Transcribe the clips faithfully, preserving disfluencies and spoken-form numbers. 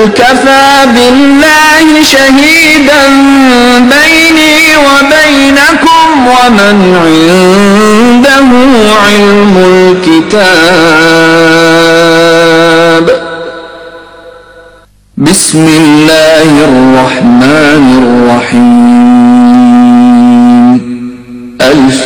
كفى بالله شهيدا بيني وبينكم ومن عنده علم الكتاب. بسم الله الرحمن الرحيم. ألف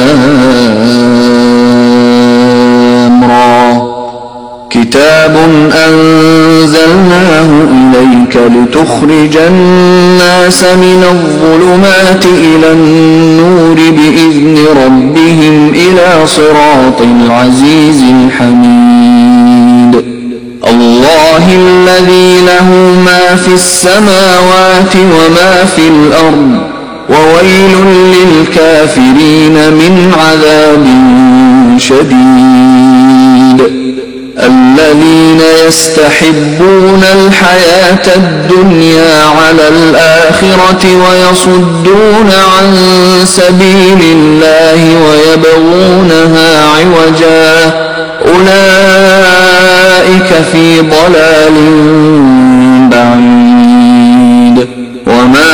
لام را. كتاب أنزلناه إليك لتخرج الناس من الظلمات إلى النور بإذن ربهم إلى صراط العزيز الحميد. الله الذي له ما في السماوات وما في الأرض وويل للكافرين من عذاب شديد. الذين يستحبون الحياة الدنيا على الآخرة ويصدون عن سبيل الله ويبغونها عوجا أولئك في ضلال بعيد. وما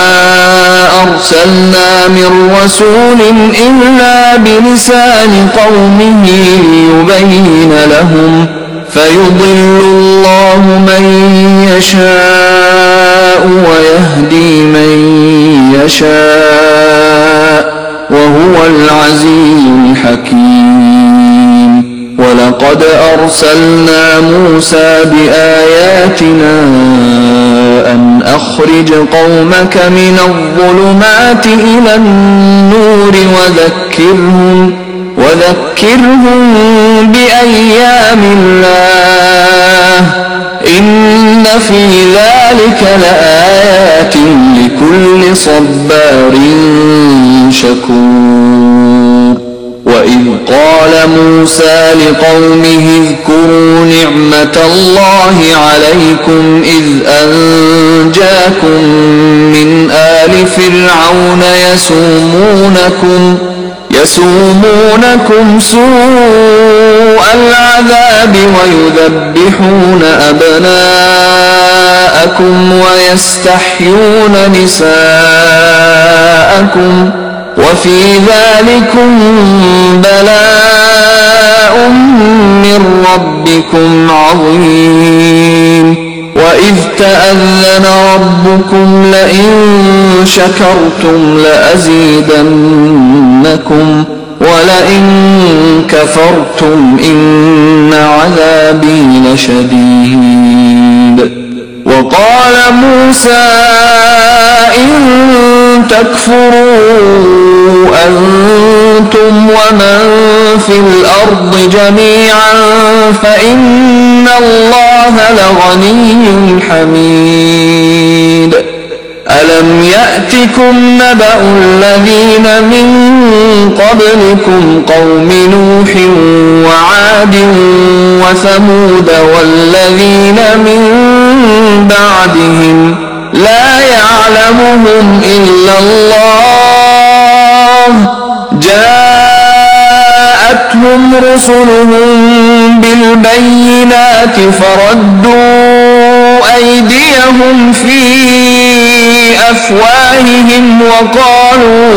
أرسلنا من رسول إلا بلسان قومه ليبين لهم فيضل الله من يشاء ويهدي من يشاء وهو العزيز الحكيم. ولقد أرسلنا موسى بآياتنا أن أخرج قومك من الظلمات إلى النور وذكرهم وذكرهم بأيام الله إن في ذلك لآيات لكل صبار شكور. وإذ قال موسى لقومه اذكروا نعمة الله عليكم إذ أنجاكم من آل فرعون يسومونكم يسومونكم سوء العذاب ويذبحون أبناءكم ويستحيون نساءكم وفي ذلكم بلاء من ربكم عظيم. وإذ تأذن ربكم لئن شكرتم لأزيدنكم ولئن كفرتم إن عذابي لشديد. وقال موسى إن تكفروا أنتم ومن في الأرض جميعا فإن الله لغني حميد. ألم يأتكم نبأ الذين من قبلكم قوم نوح وعاد وثمود والذين من بعدهم لا يعلمهم إلا الله جاءتهم رسلهم بالبينات فردوا أيديهم في أفواههم وقالوا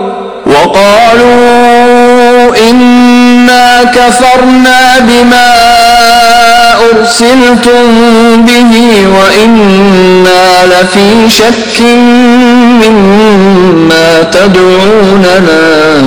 وقالوا إنا كفرنا بما أرسلتم به وإنا لفي شك مما تدعوننا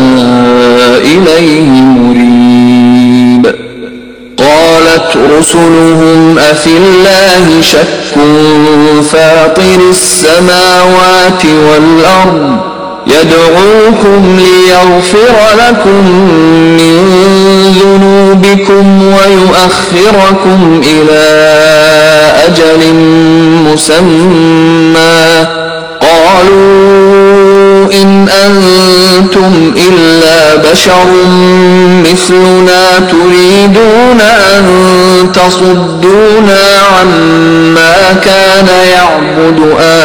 إليه مريب. قالت رسلهم أفي الله شك فاطر السماوات والأرض يدعوكم ليغفر لكم من ذنوبكم ويؤخركم إلى أجل مسمى قالوا إن أنتم إلا بشر مثلنا تريدون أن تصدونا عما كان يعبد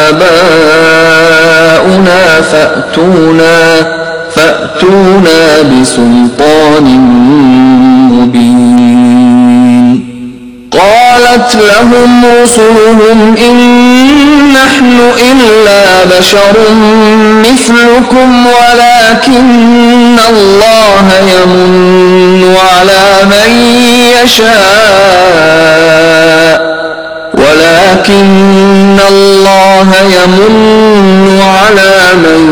آباؤنا فأتونا فأتونا بسلطان مبين. قال قالت لهم رسلهم إن نحن إلا بشر مثلكم ولكن الله يمن على من يشاء ولكن الله يمن على من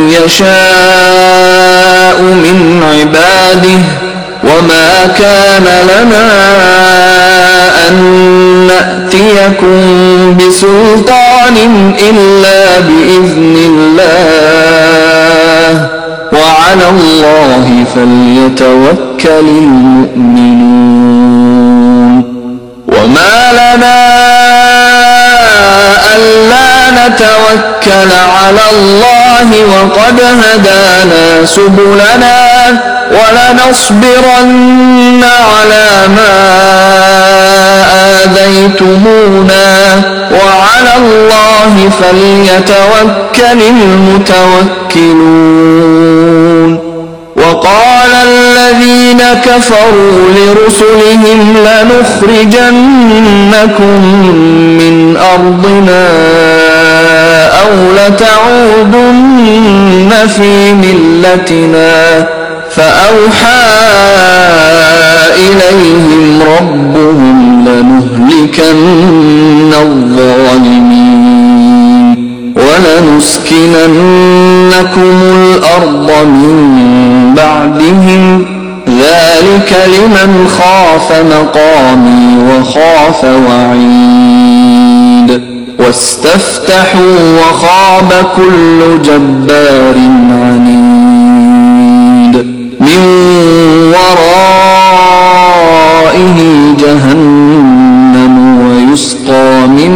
يشاء من عباده وما كان لنا أن نأتيكم بسلطان إلا بإذن الله وعلى الله فليتوكل المؤمنون وما لنا ألا نتوكل على الله وقد هدانا سبلنا ولنصبرن على ما آذيتمونا وعلى الله فليتوكل المتوكلون وقال الذين كفروا لرسلهم لنخرجنكم من أرضنا أو لتعودن في ملتنا فأوحى إليهم ربهم لنهلكن الظالمين ولنسكننكم الأرض من بعدهم ذلك لمن خاف مقامي وخاف وعيد واستفتحوا وخاب كل جبار عنيد من ورائه جهنم ويسقى من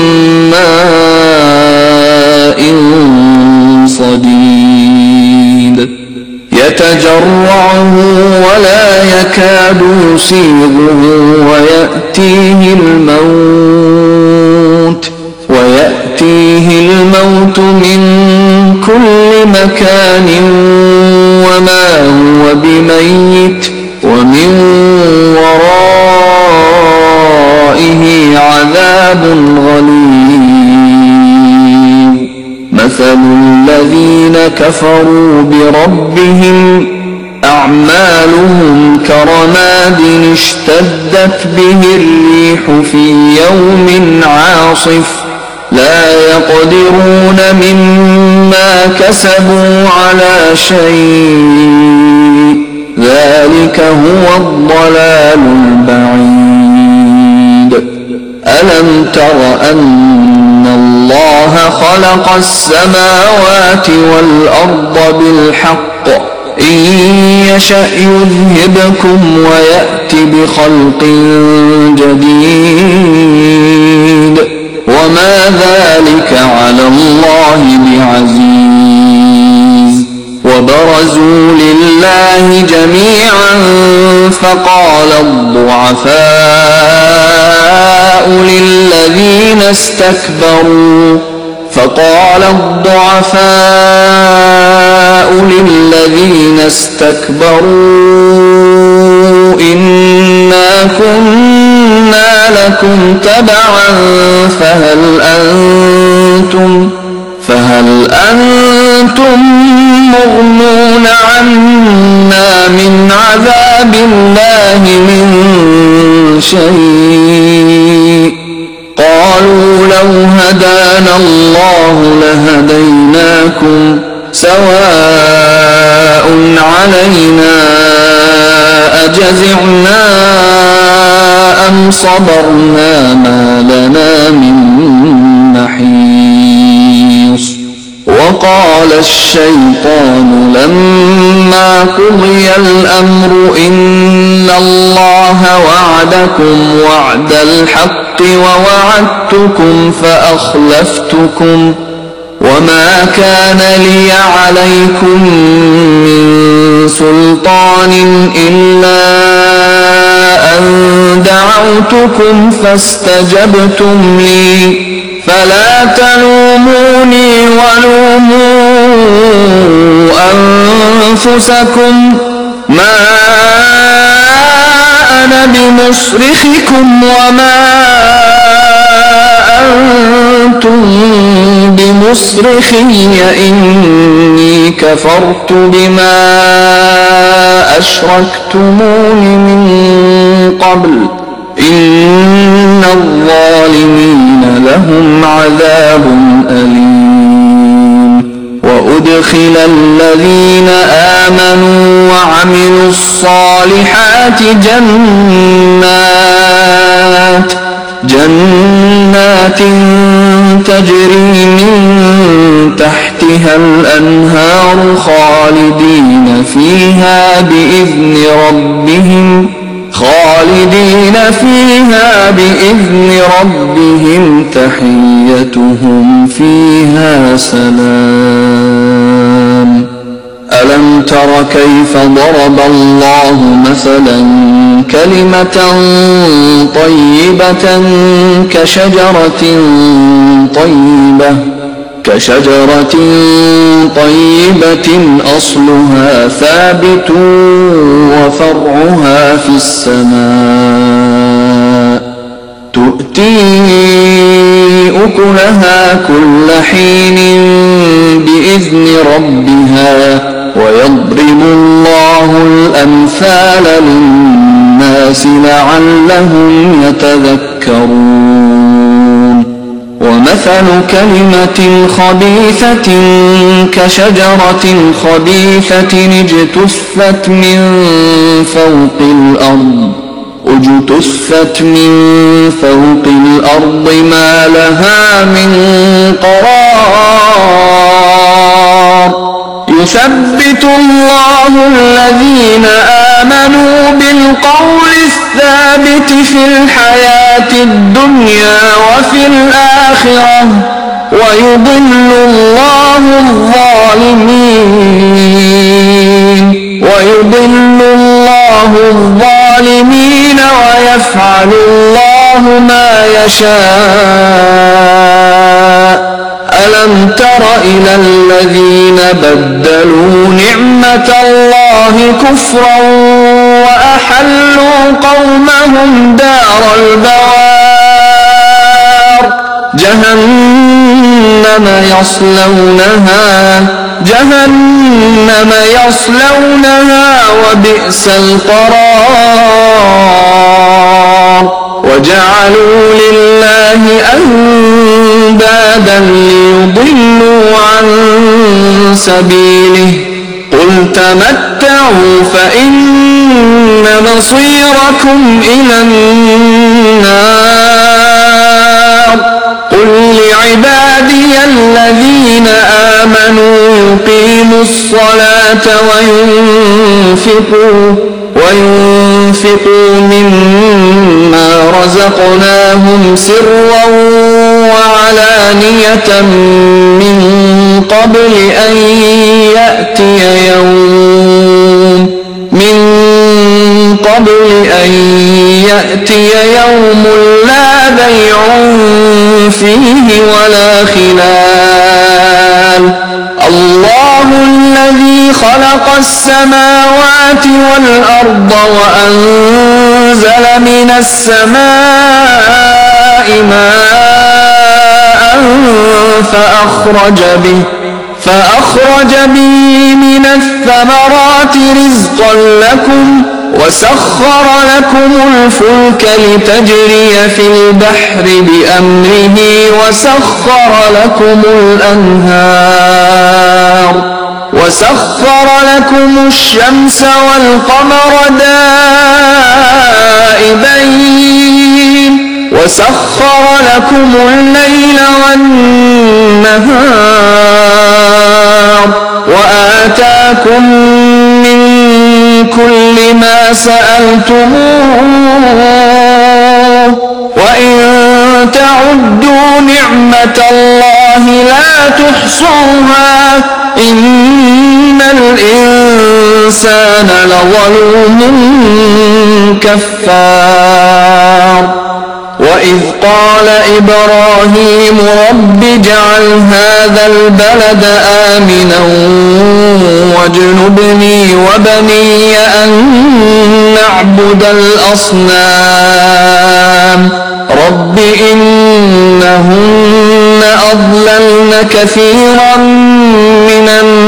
ماء صديد يتجرعه ولا يكاد يسيغه ويأتيه الموت ويأتيه الموت من كل مكان وما هو بميت ومن ورائه عذاب غليظ مثل الذين كفروا بربهم أعمالهم كرماد اشتدت به الريح في يوم عاصف لا يقدرون مما كسبوا على شيء ذلك هو الضلال البعيد ألم تر أن الله خلق السماوات والأرض بالحق إن يشأ يذهبكم ويأت بخلق جديد وما ذلك على الله بعزيز وبرزوا لله جميعا فقال الضعفاء للذين استكبروا فقال الضعفاء للذين استكبروا إنا كنا لكم تبعا فهل أنتم فهل أنتم مغنون عنا من عذاب الله من شيء قالوا لو هدانا الله لهديناكم سواء علينا أجزعنا أم صبرنا ما لنا من محيص وقال الشيطان لما قضي الأمر إن الله وعدكم وعد الحق ووعدتكم فأخلفتكم وما كان لي عليكم من سلطان إلا أن دعوتكم فاستجبتم لي فلا تلوموني ولوموا أنفسكم ما أنا بمصرخكم وما أنتم بمصرخي إني كفرت بما أشركتمون من قبل إن الظالمين لهم عذاب أليم. وأدخل الذين آمنوا وعملوا الصالحات جنات جنات تجري من تحتها الأنهار خالدين فيها بإذن ربهم خالدين فيها بإذن ربهم تحيتهم فيها سلام. ألم تر كيف ضرب الله مثلا كلمة طيبة كشجرة طيبة كشجرة طيبة أصلها ثابت وفرعها في السماء تؤتي أكلها كل حين بإذن ربها ويضرب الله الأمثال للناس لعلهم يتذكرون. ومثل كلمة خبيثة كشجرة خبيثة اجتثت من فوق الأرض اجتثت من فوق الأرض ما لها من قرار. يثبت الله الذين آمنوا بالقول الثابت في الحياة الدنيا وفي الآخرة ويضل الله الظالمين ويضل الله الظالمين ويفعل الله ما يشاء. ألم تر إلى الذين بدلوا نعمة الله كفرا وأحلوا قومهم دار البوار جهنم يصلونها جهنم يصلونها وبئس القرار. وجعلوا لله أندادا ليضلوا عن سبيله قل تمتعوا فإن مصيركم إلى النار. قل لعبادي الذين آمنوا يقيموا الصلاة وينفقوا وينفقوا مما رزقناهم سرا وعلانية من قبل أن يأتي يوم من قبل أن يأتي يوم لا بيع فيه ولا خلال. الله الذي خلق السماوات والأرض وأنزل من السماء ماء فأخرج به فأخرج به من الثمرات رزقا لكم وسخر لكم الفلك لتجري في البحر بأمره وسخر لكم الأنهار وسخر لكم الشمس والقمر دائبين وسخر لكم الليل والنهار وآتاكم من كل ما سألتموه وإن تعدوا نعمة الله لا تحصوها إن الإنسان لظلوم كفار. وإذ قال إبراهيم رب اجعل هذا البلد آمنا واجنبني وبني أن نعبد الأصنام رب إنهن أضللن كثيرا من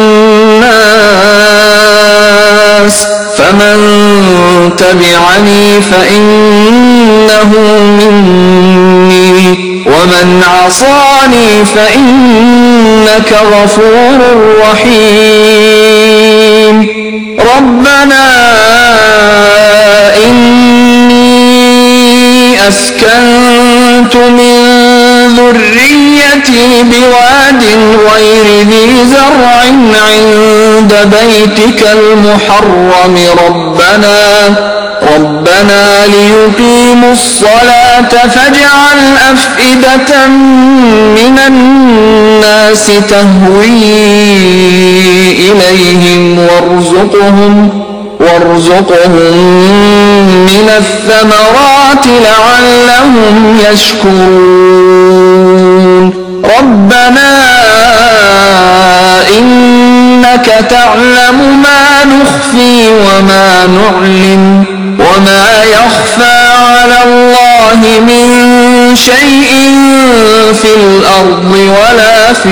الناس فمن تبعني فإنه مني ومن عصاني فإنك غفور رحيم ربنا إني أسكنت من ذريتي بواد غير ذي زرع عند بيتك المحرم ربنا ربنا ليقيموا الصلاة فاجعل أفئدة من الناس تهوي إليهم وارزقهم وارزقهم من الثمرات لعلهم يشكرون ربنا إنك تعلم ما نخفي وما نعلن وما يخفى على الله من شيء في الأرض ولا في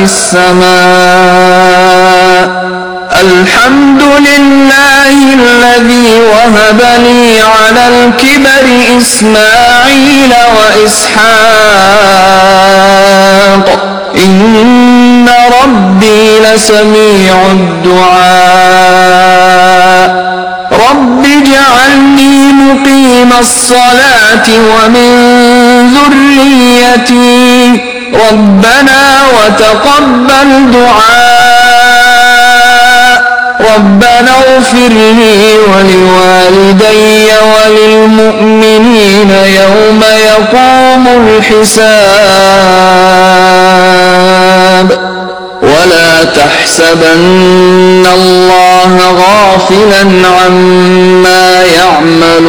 السماء الحمد لله الذي وهب لي على الكبر إسماعيل وإسحاق إن ربي لسميع الدعاء رب اجعلني مقيم الصلاة ومن ذريتي ربنا وتقبل دعاء ربنا اغفر لي ولوالدي وللمؤمنين يوم يقوم الحساب ولا تحسبن الله غافلا عما يعمل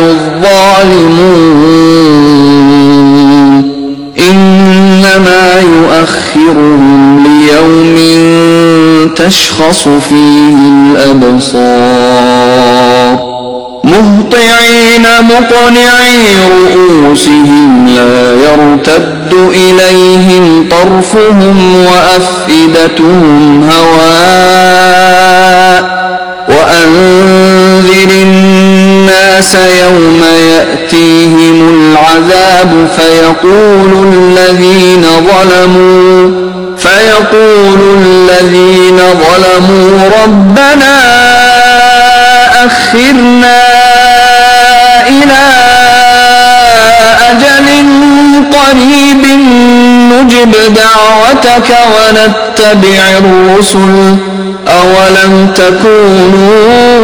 الظالمون إنما يؤخرهم ليوم تشخص فيه الأبصار مهطعين مقنعي رؤوسهم لا يرتد إليهم طرفهم وأفئدتهم هواء وأنذر الناس يوم يأتيهم العذاب فيقول الذين ظلموا فيقول الذين ظلموا ربنا أخرنا إلى أجل قريب نجب دعوتك ونتبع الرسل أولم تكونوا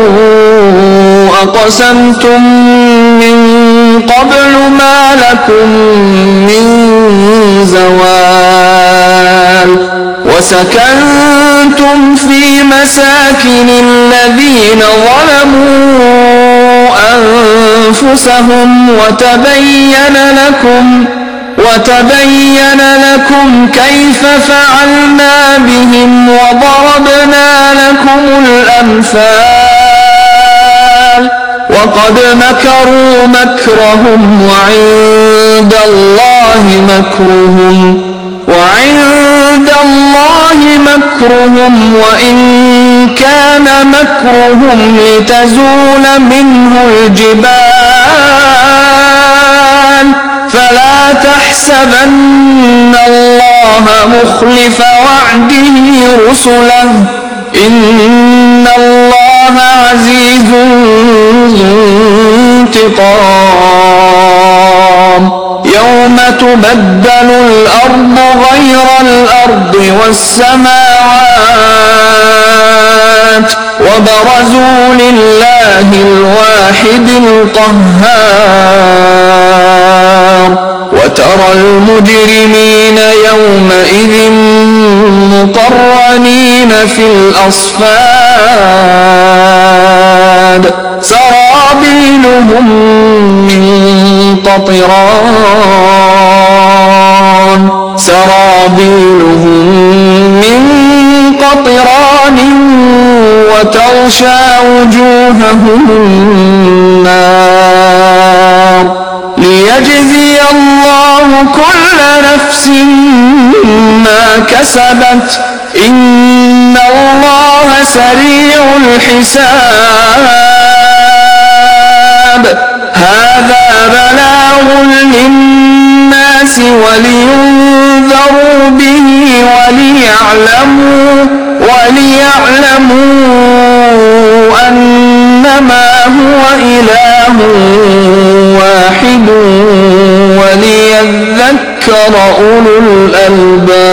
أقسمتم من قبل ما لكم من زوال وسكنتم في مساكن الذين ظلموا أنفسهم وتبين لكم وتبين لكم كيف فعلنا بهم وضربنا لكم الأمثال وقد مكروا مكرهم وعند الله مكرهم وعند الله مكرهم وإن كان مكرهم لتزول منه الجبال فلا تحسبن الله مخلف وعده رسله إن الله عزيز ذو انتقام يوم تبدل الأرض غير الأرض والسماوات وبرزوا لله الواحد القهار وترى المجرمين يومئذ مقرنين في الأصفاد سرابيلهم من قطران سرابيلهم من قطران تغشى وجوههم النار ليجزي الله كل نفس ما كسبت إن الله سريع الحساب. هذا بلاغ للناس ولينذروا به وليعلموا وليعلموا أنما هو إله واحد وليذكر أولو الألباب.